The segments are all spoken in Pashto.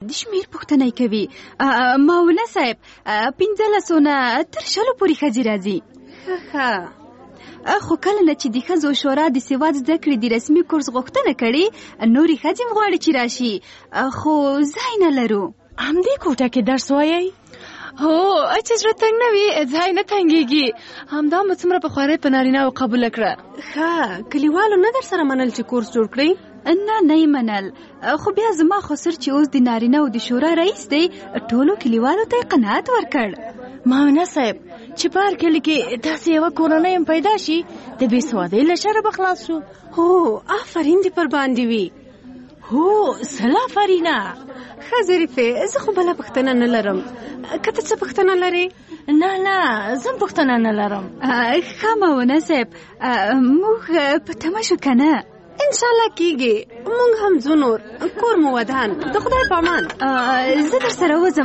د شمیر پوښتنه کوي. مولا صاحب 15 نه تر 20 پورې ښځې راځي. خو کله نه چې د ښځو شورا د سواد زده کړې د رسمي کورس غوښتنه کړي نورې ښځې هم غواړي چې راشي خو ځای نه لرو. همدې کوټه کې درس وایي؟ هو چې زړه تنګ نه وي ځای نه تنګېږي. همدا مو څومره په خوارۍ په نارینه و قبوله کړه. کلیوالو نه در سره منل چې کورس جوړ کړئ؟ نه یې منل. خو بیا زما خسر چې اوس د نارینه و د شورا رئیس دی ټولو کلیوالو ته قناعت ورکړ. مامنه صاحب چې په هر کلي کې داسې یوه کورنۍ هم پیدا شي د بې سوادۍ له شره به خلاص شو. هو آفرین دې پر باندې وي. هو سلا فرینا. ښه ظریفې زه خو بله پوښتنه نه لرم. که ته څه پوښتنه لرې؟ نه زه پوښتنه نه لرم. ښه مولانا صاحب موږ په تمه شو که نه؟ انشاءالله کېږي. موږ هم ځو نور کور مو ودان. د خدای په امان. زه در سره وځم.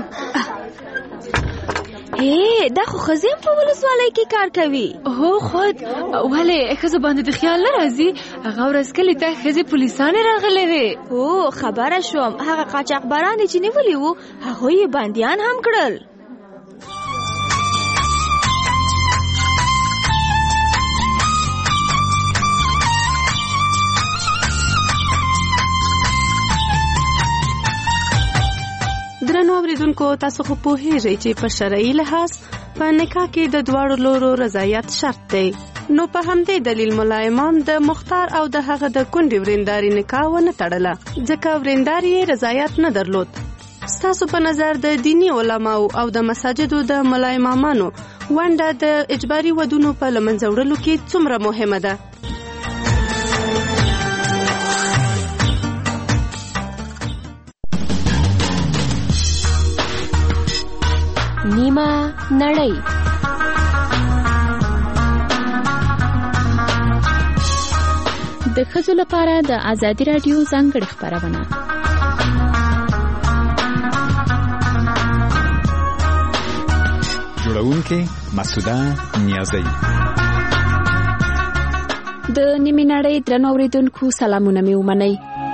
دا خو ښځې هم په ولسوالۍ کې کار کوي. هو خود ولې ښځو باندې د خیال نه راځي؟ هغه ورځ کلي ته ښځې پولیسانې راغلې وې. هو خبره شوم. هغه قاچاقبران چې نیولي وو هغوی یې بندیان هم کړل. درنو اوریدونکو تاسو خو پوهیږئ چې په شرعي لحاظ په نکاح کې د دواړو لورو رضایت شرط دی. نو په همدې دلیل مولا امام د مختار او د هغه د کونډې ورېنداري نکاح ونه تړله ځکه ورېندار یې رضایت نه درلود. ستاسو په نظر د دیني علماو او د مساجدو د مولا امامانو ونډه د اجباري ودونو په له منځه وړلو کې څومره مهمه ده؟ نیمه نړۍ. د ښځو لپاره د ازادي راډیو ځانګړې خپرونه. جوړونکې مسعوده نیازی. د نیمه نړۍ درنو اوریدونکو سلامونه مې ومنئ.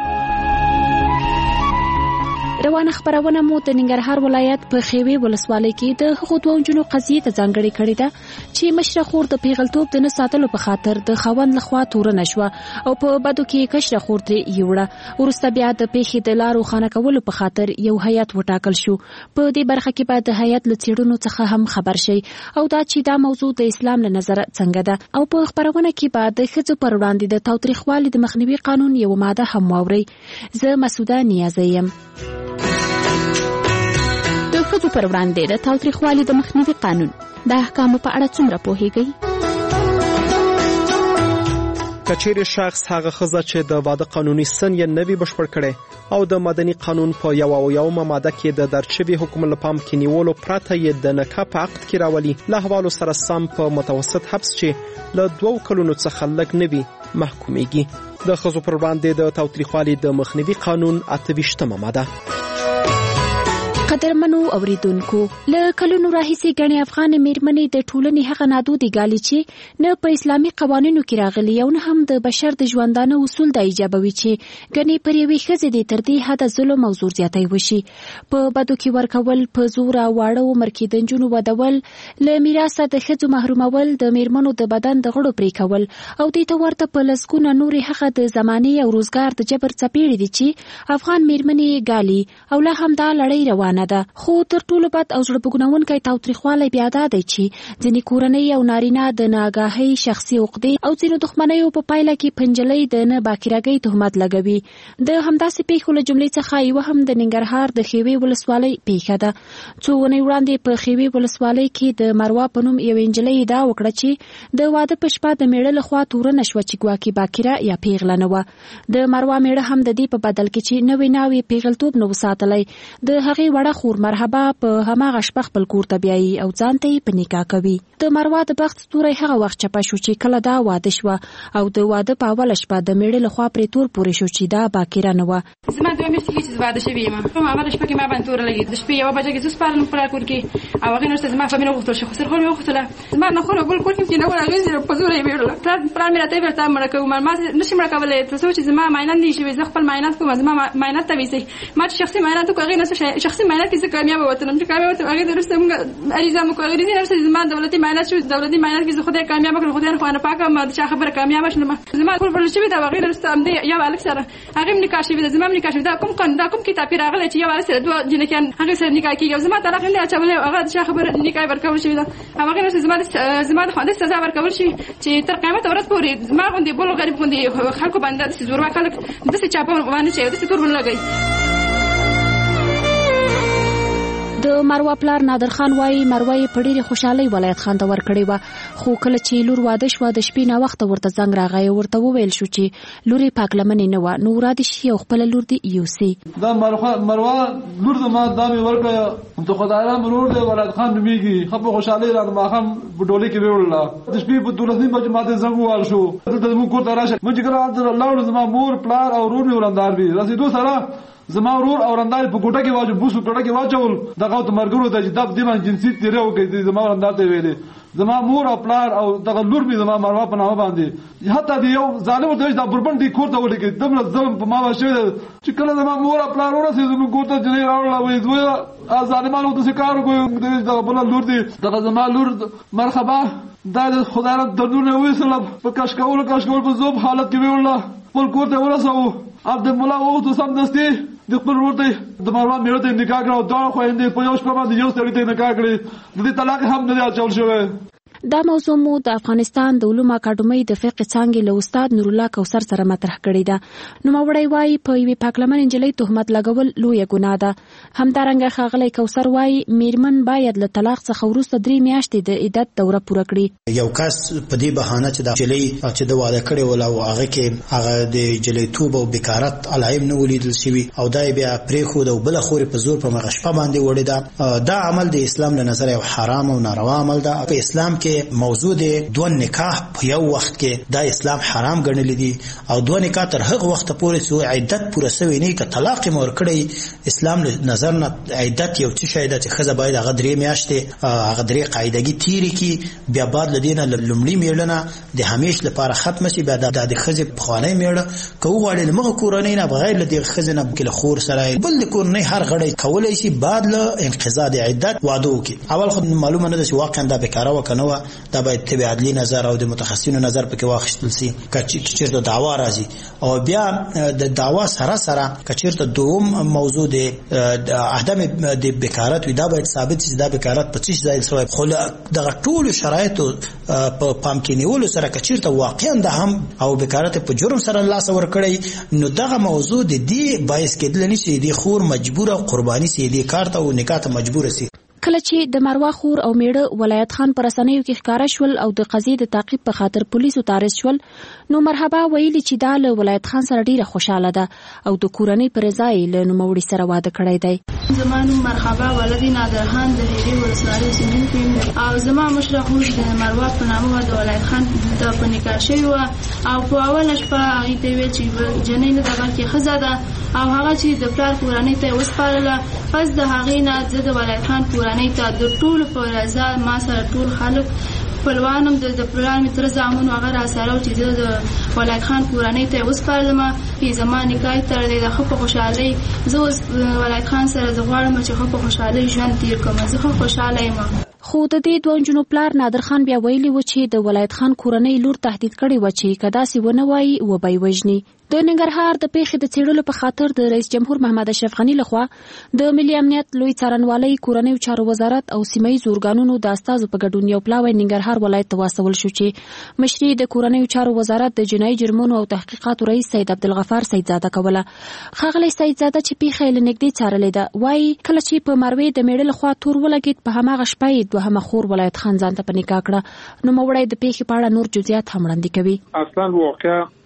روانه خبرونه مو د ننګرهار ولایت په خیوي ولسوالۍ کې د هغو دوه نجونو قضیې ته ځانګړې کړې ده چې مشره خور د پیغلتوب د نه ساتلو په خاطر د خاوند لخوا تورنه شوه او په بدو کې کشره خور ترې یوړه. وروسته بیا د پیښې د لارو روښانه کولو په خاطر یو هیات وټاکل شو. په دې برخه کې به د هیات له څېړنو څخه هم خبر شي او دا چې دا موضوع د اسلام له نظره څنګه ده. او په خبرونه کې به د ښځو پر وړاندې د تاوتریخوالي د مخنیوي قانون یو ماده هم واورئ. زه مسعوده نیازی یم. د ښځو پر وړاندې د تاوتریخوالي د مخنیوي قانون د احکامو په اړه څومره پوهیږئ؟ که چیرې شخص هغه ښځه چې د واده قانوني سن یې نه وي بشپړ کړی او د مدني قانون په 1 ماده کې د درج شوي حکم له پام کې نیولو پرته یې د نکاح په عقد کې راولي له احوالو سره سم په متوسط حبس چې له 2 کلونو څخه لږ نه وي محکومیږي. د ښځو پر وړاندې د تاوتریخوالي د مخنیوي قانون 28 ماده. قدرمنو اوریدونکو له کلونو راهیسې ګڼې افغان میرمنې د ټولنې هغه نادودې ګالي چې نه په اسلامي قوانینو کې راغلي او نه هم د بشر د ژوندانه اصول دا ایجابوي چې ګڼې پر یوې ښځې د تر دې حده ظلم او زور زیاتی وشي. په بدو کې ورکول، په زور او واړه عمر کې د نجونو ودول، له میراثه د ښځو محرومول، د میرمنو د بدن د غړو پرې کول او دې ته ورته په لسګونه نورې هغه د زمانې او روزګار د جبر څپېړې دي چې افغان میرمنې ګالي او لا هم دا لړۍ روانه ده. خو تر ټولو بد او زړه بګنونکی تاوتریخوالی بیا دا دی چې ځینې کورنۍ او نارینه د ناګاهۍ شخصي عقدې او ځینو دښمنیو په پایله کې پنجلۍ د نه باکراګۍ تهمت لګوي. د همداسې پیښو له جملې څخه یوه هم د ننګرهار د خیوي ولسوالۍ پیښه ده. څو اونۍ وړاندې په خیوي ولسوالۍ کې د مروه په نوم یوې نجلۍ ادعا وکړه چې د واده په شپه د میړه لخوا تورنه شوه چې ګواکې باکره یا پیغله نه وه. د مروه میړه هم د دې په بدل کې چې نوې ناوې پیغلتوب نه وساتلی د هغې وړه مروه خور مرحبا په هماغه شپه خپل کور ته بیایي او ځان ته یې په نکاح کوي. د مروه د بخت ستوری هغه وخت چپه شو چې کله دا واده شوه او د واده په اوله شپه د میړه لخوا پرې تور پورې شو چې دا باکره نه وه. زما دوه میاشتې کېږي چې واده شوې یم. په اوله شپه کې ما باندې توره لګېد. د شپې 1 بجه کې زه سپارلم په کور کې او هغې نه وروسته زما فامیل وغوښتل شي، خسرخور مې وغوښتله. زما نخور او بل کور کې کېنول، هغې زه په زوره یې ویړله. پلار مې راته ویل تا مړه کوو. ما نه شم مړه کولی تر څو چې زما معاینات نه وي شوي. زه خپل معاینات کوم، زما معاینات ته ویسئ. ما چې شخصي معاینات وکړو هغې نه شخصي معاینات کې زه کامیابه وتلم. چې کامیابه وتلم هغې نه وروسته مونږ عریضه مو کړو. عریضې نه وروسته زما دولتي معاینات شو. دولتي معاینات کې زه خدای کامیابه کړم. خدای خو نه پاکه ما د چا خبره کامیابه شلم. زما کور بل شوي دا هغې نه وروسته همدې یو هلک سره هغې هم نکاح شوي ده، زما هم نکاح شوي ده. دا کوم کتاب کې راغلی چې یو هلک سره 2 جنکیان هغې سره نکاح کېږي او زما طلاق نه دی اچولی او هغه د چا خبره نکاح ورکول شوي ده. او هغې نه وروسته زما د خاوند سزا ورکول شي چې تر قیامته ورځ پورې زما غوندې بل غریب غوندې خلکو باندې داسې زورواک خلک داسې چاپه باندې چې داسې تور ونه لګوي. د مروه پلار نادر خان وایي مروه یې په ډېرې خوشحالۍ ولایت خان ته ورکړې وه، خو کله چې لور واده شوه د شپې ناوخته ورته زنګ راغی او ورته وویل شو چې لور یې پاک لمنې نه وه، نو وراده شي او خپله لور دې یوسي. دا مروه لور زما دا مې ورکړه د خدایرام ورور دی ولایت خان نومېږي. ښه په خوشحالۍ رانه ماښام په ډولۍ کې ویوړله. د شپې په 12 بجې ماته زنګ ووهل شو دلته زموږ کور ته راشه. موږ چې کله هلته لاړو زما مور پلار او ورور مې ورندار وي. رسېدو سره زما ورور او رندار په کوټه کې واچو بوسو کوټه کې واچول. دغه ته مرګرو ته چې دب دیوان جنسي تیرې وکړي زما رندار ته ویلې. زما مور او پلار او دغه لور مې زما مروه په نامه باندې حتی د یو ظالم ورته دا بربند دی کور ته ولیکي دومره ظلم په ما شوی چې کله زما مور او پلار ورسېد زموږ کور ته جنۍ راوړله وایي دوی ظالمانو داسې کار وکړو. دغه بله لور دی دغه زما لور مرحبا دا د خدای رب دردونه ویستله په کش کولو په ذوب حالت کې ویوړله. خپل کور ته ورسوو. عبد الملا وغوښتو سمدستي د خپل ورور ته د مروه میړه ته نکاح کړه او دواړه خویندې په یو شپه باندې یو سړي ته نکاح کړې. د دې طلاق هم نه دی اچول شوی. دا موضوع مو د افغانستان د علومو اکاډمۍ د فقه څانګې له استاد نورالله کوثر سره مطرح کړې ده. نوموړی وایي په یوې پاکلمن نجلۍ تهمت لګول لویه ګناه ده. همدارنګه ښاغلی کوثر وایي میرمن باید له طلاق څخه وروسته 3 میاشتې د عدت دوره پوره کړي. یو کس په دې بهانه چې د نجلۍ چې د واده کړی ول او هغه کې هغه د نجلیتوب او بیکارت علایب نه ولیدل شوي او دا بیا پرېښود او بله خورې په زور په مغه شپه باندې وړې ده. دا عمل د اسلام له نظره یو حرام او ناروا عمل ده. په اسلام کې موضوع دی 2 نکاح په یو وخت کې دا اسلام حرام ګڼلی دي او 2 نکاح تر هغه وخت پورې چې عدت پوره شوی نه که طلاق یې ورکړی اسلام له نظر نه عدت یو څه شی ده چې ښځه باید هغه 3 میاشتې هغه 3 قاعدګي تیرې کړي بیا بعد له دې نه لومړي میړه د همیش لپاره ختمه شي. بیا د ښځې پخوانی میړه که وغواړي له مغه کورنۍ نه بغیر له دې ښځې نه له خور سره بل د کورنۍ هر غړی کولی شي بعد له انقضا د عدت واده وکړي. اول خو معلومه نه ده چې واقعا دا بیکاره وه که نه وه. دا باید تبع عدلی نظر او د متخصصینو نظر پکې واخیستل شي که چېرته دعوا راځي او بیا د دعوا سره سره که چېرته دوم موضوع د عدم د بیکارت وي دا باید ثابت شي دا بیکارت په څه ځای شوی. خو دغه ټولو شرایطو په پام کې نیولو سره که چېرته واقعا د هم او بیکارت په جرم سره لاس ورکړی نو دغه موضوع د دې باعث کېدلی نه شي د خور مجبوره قرباني شي د کار ته او نکاح ته مجبوره شي. کله چې د مروه خور او میړه ولایت خان پر رسنیو کې ښکاره شول او د قضیې د تعقیب په خاطر پولیسو تعرض شول نو مرحبا ویلي چې دا له ولایت خان سره ډیره خوشاله ده او د کورنۍ پر ځای له نوموړي سره واده کړی دی. زما نوم مرحبا ولدي نادر خان د هیري ولسوالۍ اوسېدونکی او زما مشره خور د مروه په نامه د ولایت خان د په نکاح شوې وه او په اوله شپه هغې ته یې ویل چې جنۍ نه ده بلکې ښځه ده او هغه چې د پلار کورنۍ ته یې وسپارله. پس د هغې نه زه د ولایت خان کورنۍ ته د ټولو په رضا ما سره ټول خلک خپلوانم د پلار مې تره زامنو هغه راسره و چې زه د ولایت خان کورنۍ ته یې وسپارلم. زما نکاح یې تړلی ده ښه په خوشحالۍ. زه اوس ولایت خان سره زه غواړم چې ښه په خوشحالۍ ژوند تېر کړم. زه ښه خوشحاله یم. خو د دې 2 نجونو پلار نادر خان بیا ویلي و چې د ولایت خان کورنۍ لور تهدید کړی و چې که داسې ونه وایي وبه یې وژني. د ننګرهار د پیښې د څېړلو په خاطر د رئیس جمهور محمد اشرف غني لخوا د ملي امنیت لوی څارنوالۍ کورنیو چارو وزارت او سیمه‌ییزو ارګانونو د استازو په ګډون یو پلاوی ننګرهار ولایت ته واستول شو چې مشري د کورنیو چارو وزارت د جنایي جرمونو او تحقیقاتو رئیس سید عبدالغفار سیدزاده کوله. ښاغلی سیدزاده چې پیښه یې له نږدې څارلې ده وایي کله چې په مروې د میړه لخوا تور ولګېد په هماغه شپه یې دوهمه خور ولایت خان ځان ته په نکاح کړه. نوموړی د پیښې په اړه نور جزئیات هم وړاندې کوي. اصلا واقعا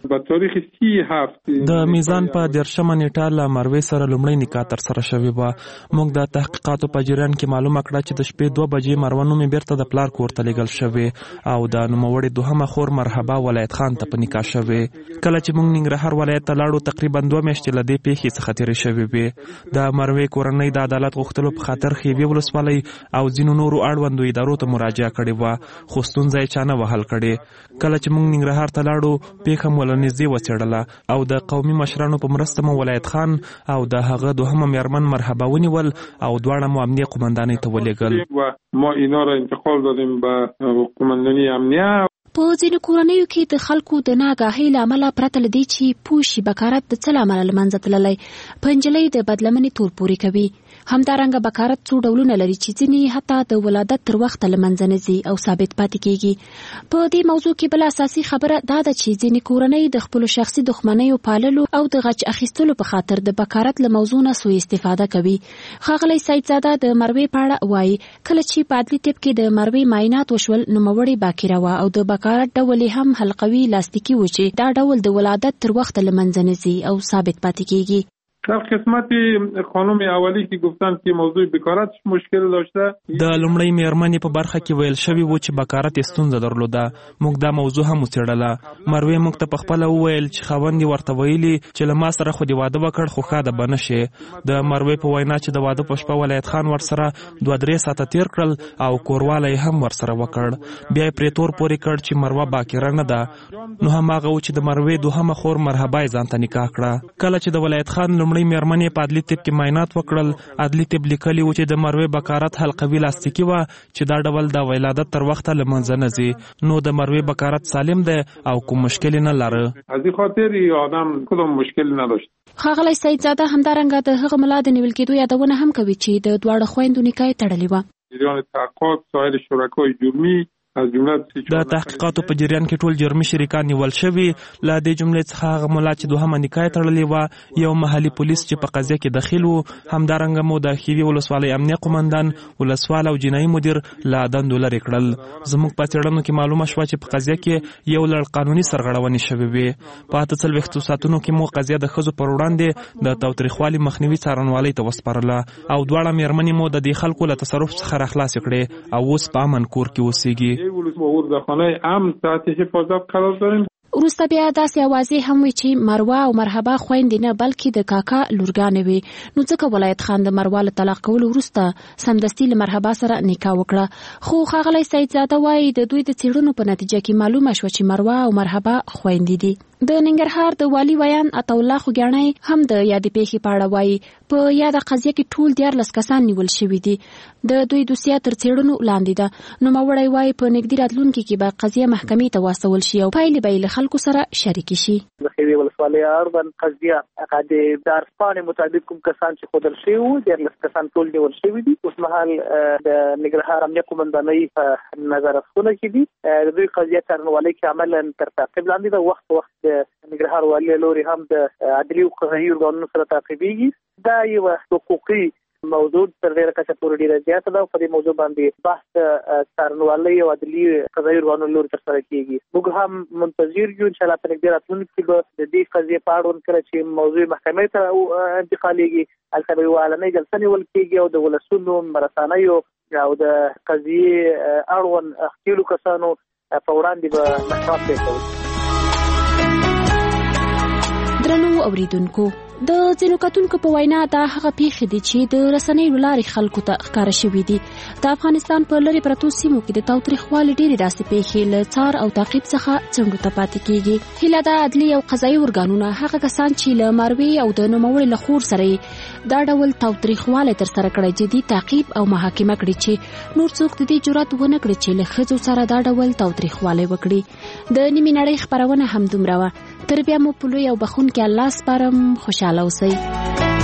د میزان په 10 نیټه له مروې سره لومړی نکاح تر سره شوې و. موږ د تحقیقاتو په جریان کې معلومه کړه چې د شپې 2 بجې مروه نومې بیرته د پلار کور ته لېږل شوې او د نوموړې دوهمه خور مرحبا ولایت خان ته په نکاح شوې. کله چې موږ ننګرهار ولایت ته لاړو تقریبا 2 میاشتې له دې پیښې څخه تېرې شوې وې. د مروې کورنۍ د عدالت غوښتلو په خاطر خیبې ولسوالۍ او ځینو نورو اړوندو ادارو ته مراجعه کړې وه خو ستونزه یې چا نه وهل کړې. کله چې موږ ننګرهار ته لاړو پیښه مو له نږدې وڅېړله او د قومي مشرانو په مرسته مو ولایت خان او د هغه دوهمه میرمن مرحبا ونیول او دواړه مو امنیه قومندانۍ ته ولېږل. ما اینا را انتقال دادیم به قومندانۍ امنیه. په ځینو کورنیو کې د خلکو د ناګاهۍ له امله پرته له دې چې پوه شي بکارت د څه له امله له منځه تللی په نجلۍ د بدلمنې تور پورې کوي. همدارنګه بکارت څو ډولونه لري چې ځینې حتی د ولادت تر وخته له منځه نه ځي او ثابت پاتې کېږي. په دې موضوع کې بله اساسي خبره دا ده چې ځینې کورنۍ د خپلو شخصي دښمنیو پاللو او د غچ اخیستلو په خاطر د بکارت له موضوع نه سوء استفاده کوي. ښاغلی سیدزاده د مروې په اړه وایي کله چې په عدلي طب کې د مروې معاینات وشول نوموړې باکره وه او د بکارت ډول هم حلقوي لاستیکي و چې دا ډول د ولادت تر وخته له منځه نه ځي او ثابت پاتې کېږي. در قسمت خانم اولی که گفتن که موضوع بکارت مشکل داشته د لومړی میرمنې په برخه کې ویل شوی و چې بکارت ستونزه درلوده. موږ دا موضوع هم وڅېړله. مروې موږ ته په خپله وویل چې خاوند یې ورته ویلي چې له ما سره خو دې واده وکړ خو ښه ده به نه شې. د مروې په وینا چې د واده په شپه ولایت خان ورسره 2-3 ساعته تیر کړل او کوروالی هم ورسره وکړ. بیا یې پرې تور پورې کړ چې مروه باکره نه ده. نو هماغه و چې د مروې دوهمه خور مرحبا یې ځان ته نکاح کړه. کله چې د ولایت خان لومړی میرمنې په عدلي طب کې معاینات وکړل عدلي طب لیکلي و چې د مروې بکارت حلقوي لاستیکي وه چې دا ډول د ولادت تر وخته له منځه نه ځي. نو د مروې بکارت سالم دی او کوم مشکل نه لره. از این خاطر آدم کدام مشکل نداشت. ښاغلی سیدزاده همدارنګه د هغه ملا د نیول کېدو یادونه هم کوي چې د دواړو خویندو نکاح یې تړلې وه. جریان تحقیقات سایر شرکای جرمی د تحقیقاتو په جریان کې ټول جرمي شریکان نیول شوي. له دې جملې څخه هغه ملا چې دوهمه نکاح تړلې وه یو محلي پولیس چې په قضیه کې دخیل و. همدارنګه مو د خیوي ولسوالۍ امنیه قومندان ولسوال او جنایي مدیر له دندو لرې کړل. زموږ په څېړنو کې معلومه شوه چې په قضیه کې یو لړ قانوني سرغړونې شوې وې. په 48 ساعتونو کې مو قضیه د ښځو پر وړاندې د تاوتریخوالي مخنیوي څارنوالۍ ته وسپارله او دواړه میرمنې مو د دې خلکو له تصرف څخه راخلاصې کړې او اوس په امن کور کې اوسېږي. وروسته بیا داسې اوازې هم وي چې مروه او مرحبا خویندې نه بلکې د کاکا لورګانې وي. نو ځکه ولایت خان د مروه له طلاق کولو وروسته سمدستي له مرحبا سره نکاح وکړه. خو ښاغلی سیدزاده وایي د دوی د څېړنو په نتیجه کې معلومه شوه چې مروه او مرحبا خویندې دي. د ننګرهار د والي ویان عطاالله خوږیاڼی هم د یادې پیښې په اړه وایي په یاده قضیه کې ټول 14 کسان نیول شوي دي. د دوی دوسیه تر څېړنو لاندې ده. نوموړی وایي په نږدې راتلونکي کې به قضیه محکمې ته واستول شي او پایلې به یې له خلکو سره شریکې شي. د خیوي ولسوالۍ اړوند قضیه هغه د دارسپانې مطابق کوم کسان چې ښودل شوي وو 14 کسان ټول نیول شوي دي. اوس مهال د ننګرهار امنیه قومندانۍ په نظارتخونه کې دي. د دوی قضیه څارنوالۍ کې عملاً تر تعقیب لاندې ده. وخت په وخت د ننګرهار والي لوري هم د عدلي او قضایي ارګانونو سره تعقیبېږي. دا یو حقوقي موضوع تر ډیره کچه پورې ډیره زیاته ده. په دې موضوع باندې بحث څارنوالۍ او عدلي قضایي ارګانونو لوري ترسره کېږي. موږ هم منتظر یو ان شاء الله په نږدې راتلونکي کې به د دې قضیې په اړوند کله چې موضوع محکمې ته انتقالېږي هلته به یوه اعلانۍ جلسه نیول کېږي او د ولسونو رسنیو او د قضیې اړوند ښکېلو کسانو په وړاندې به محکمه پرېکړه وکړي. درنو اوریدونکو د ځینو کتونکو په وینا دا هغه پیښې دي چې د رسنیو لارې خلکو ته ښکاره شوي دي. د افغانستان په لرې پرتو سیمو کې د تاوتریخوالي ډېرې داسې پیښې له څار او تعقیب څخه څنډو ته پاتې کېږي. هیله ده عدلي او قضایي ارګانونه هغه کسان چې له مروې او د نوموړې له خور سره دا ډول تاوتریخوالی ترسره کړی جدي تعقیب او محاکمه کړي چې نور څوک د دې جرأت ونه کړي چې له ښځو سره دا ډول تاوتریخوالی وکړي. د نیمې نړۍ خپرونه همدومره وه. تر بیا مو په لوی او بخښونکي الله سپارم. خوشحاله اوسئ.